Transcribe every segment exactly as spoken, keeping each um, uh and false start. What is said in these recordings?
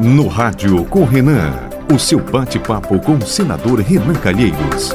No Rádio com Renan, o seu bate-papo com o senador Renan Calheiros.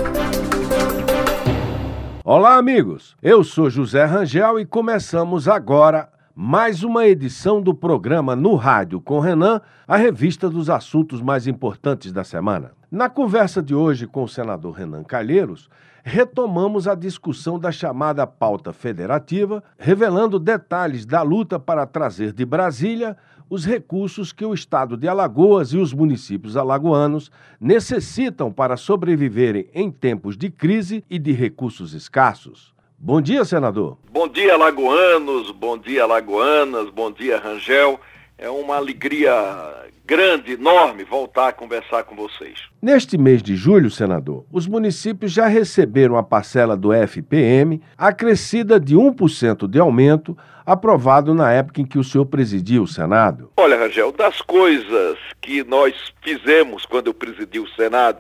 Olá, amigos. Eu sou José Rangel e começamos agora mais uma edição do programa No Rádio com Renan, a revista dos assuntos mais importantes da semana. Na conversa de hoje com o senador Renan Calheiros, retomamos a discussão da chamada pauta federativa, revelando detalhes da luta para trazer de Brasília os recursos que o estado de Alagoas e os municípios alagoanos necessitam para sobreviverem em tempos de crise e de recursos escassos. Bom dia, senador. Bom dia, alagoanos, bom dia, alagoanas, bom dia, Rangel. É uma alegria grande, enorme, voltar a conversar com vocês. Neste mês de julho, senador, os municípios já receberam a parcela do F P M, acrescida de um por cento de aumento, aprovado na época em que o senhor presidia o Senado. Olha, Rangel, das coisas que nós fizemos quando eu presidi o Senado,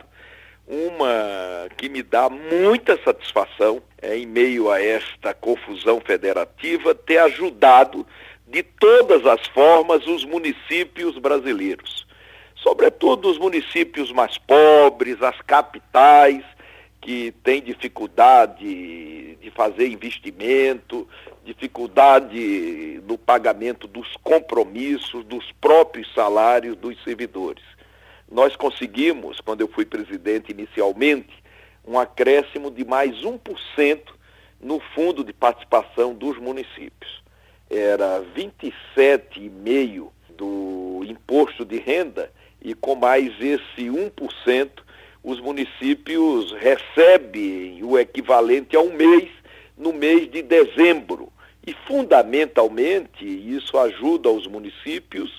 uma que me dá muita satisfação é, em meio a esta confusão federativa, ter ajudado de todas as formas os municípios brasileiros, sobretudo os municípios mais pobres, as capitais, que têm dificuldade de fazer investimento, dificuldade no pagamento dos compromissos, dos próprios salários dos servidores. Nós conseguimos, quando eu fui presidente inicialmente, um acréscimo de mais um por cento no fundo de participação dos municípios. Era vinte e sete vírgula cinco por cento do imposto de renda e com mais esse um por cento os municípios recebem o equivalente a um mês no mês de dezembro. E fundamentalmente isso ajuda os municípios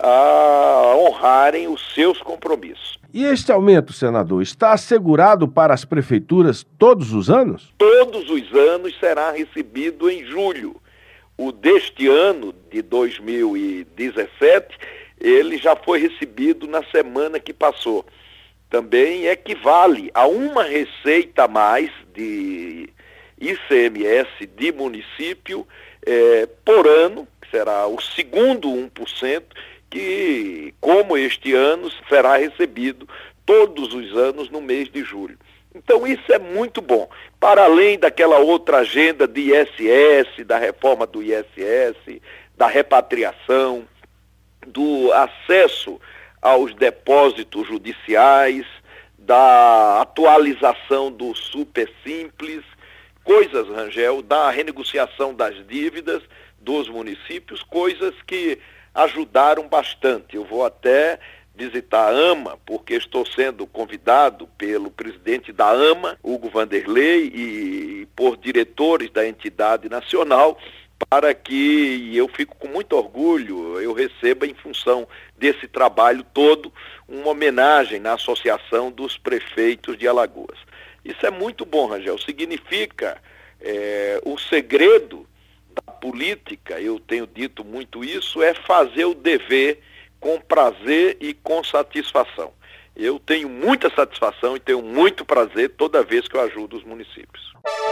a honrarem os seus compromissos. E este aumento, senador, está assegurado para as prefeituras todos os anos? Todos os anos será recebido em julho. O deste ano, de dois mil e dezessete, ele já foi recebido na semana que passou. Também equivale a uma receita a mais de I C M S de município eh, por ano, que será o segundo um por cento, que, como este ano, será recebido todos os anos no mês de julho. Então isso é muito bom. Para além daquela outra agenda de I S S, da reforma do I S S, da repatriação, do acesso aos depósitos judiciais, da atualização do Super Simples, coisas, Rangel, da renegociação das dívidas dos municípios, coisas que ajudaram bastante. Eu vou até visitar a AMA, porque estou sendo convidado pelo presidente da AMA, Hugo Vanderlei, e por diretores da entidade nacional, para que eu fico com muito orgulho, eu receba em função desse trabalho todo, uma homenagem na Associação dos Prefeitos de Alagoas. Isso é muito bom, Rangel, significa é, o segredo da política, eu tenho dito muito isso, é fazer o dever com prazer e com satisfação. Eu tenho muita satisfação e tenho muito prazer toda vez que eu ajudo os municípios.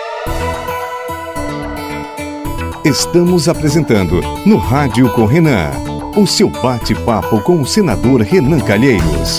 Estamos apresentando No Rádio com Renan, o seu bate-papo com o senador Renan Calheiros.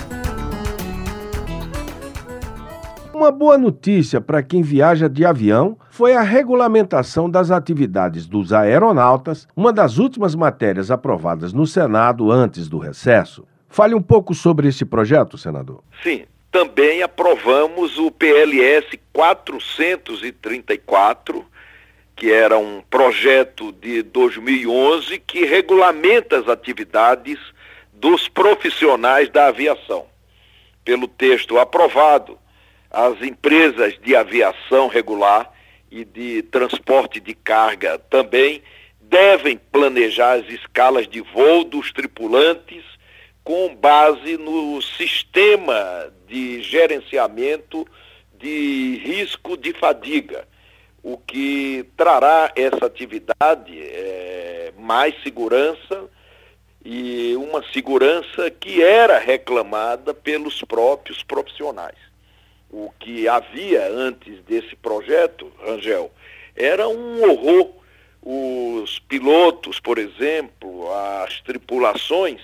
Uma boa notícia para quem viaja de avião foi a regulamentação das atividades dos aeronautas, uma das últimas matérias aprovadas no Senado antes do recesso. Fale um pouco sobre esse projeto, senador. Sim, também aprovamos o P L S quatrocentos e trinta e quatro, que era um projeto de dois mil e onze que regulamenta as atividades dos profissionais da aviação. Pelo texto aprovado, as empresas de aviação regular e de transporte de carga também devem planejar as escalas de voo dos tripulantes com base no sistema de gerenciamento de risco de fadiga, o que trará essa atividade é, mais segurança e uma segurança que era reclamada pelos próprios profissionais. O que havia antes desse projeto, Rangel, era um horror. Os pilotos, por exemplo, as tripulações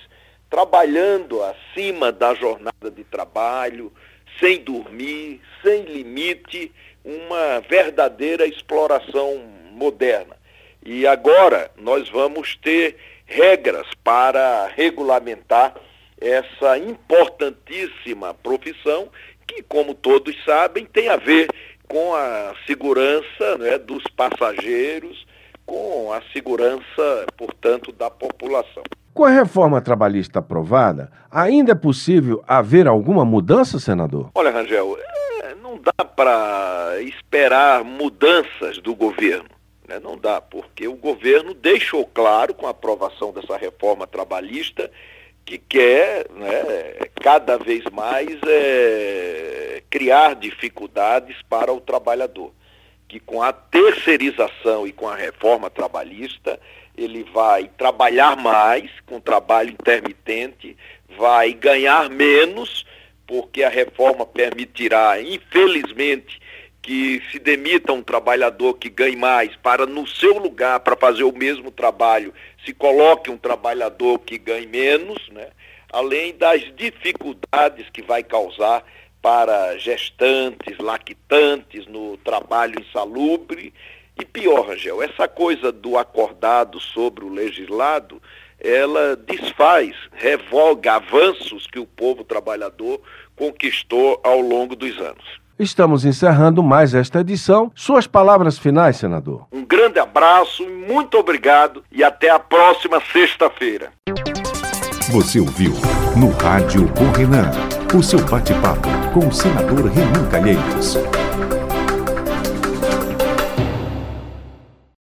trabalhando acima da jornada de trabalho, sem dormir, sem limite, uma verdadeira exploração moderna. E agora nós vamos ter regras para regulamentar essa importantíssima profissão que, como todos sabem, tem a ver com a segurança, né, dos passageiros, com a segurança, portanto, da população. Com a reforma trabalhista aprovada, ainda é possível haver alguma mudança, senador? Olha, Rangel, é, não dá para esperar mudanças do governo. Né? Não dá, porque o governo deixou claro, com a aprovação dessa reforma trabalhista, que quer, né, cada vez mais é, criar dificuldades para o trabalhador. Que com a terceirização e com a reforma trabalhista, ele vai trabalhar mais com trabalho intermitente, vai ganhar menos, porque a reforma permitirá, infelizmente, que se demita um trabalhador que ganhe mais para, no seu lugar, para fazer o mesmo trabalho, se coloque um trabalhador que ganhe menos, né? Além das dificuldades que vai causar para gestantes, lactantes, no trabalho insalubre. E pior, Rangel, essa coisa do acordado sobre o legislado, ela desfaz, revoga avanços que o povo trabalhador conquistou ao longo dos anos. Estamos encerrando mais esta edição. Suas palavras finais, senador. Um grande abraço, muito obrigado e até a próxima sexta-feira. Você ouviu no Rádio com Renan, o seu bate-papo com o senador Renan Calheiros.